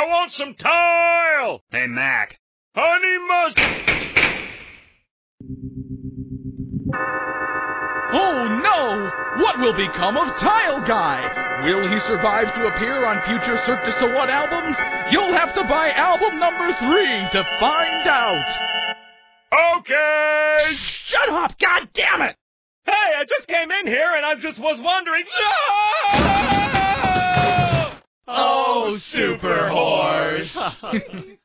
I want some tile! Hey, Mac. Honey mustard! Oh no! What will become of Tile Guy? Will he survive to appear on future Cirque du Soleil albums? You'll have to buy album number 3 to find out! Okay! Shut up! God damn it! Hey, I just came in here and I just was wondering... Oh, super whores!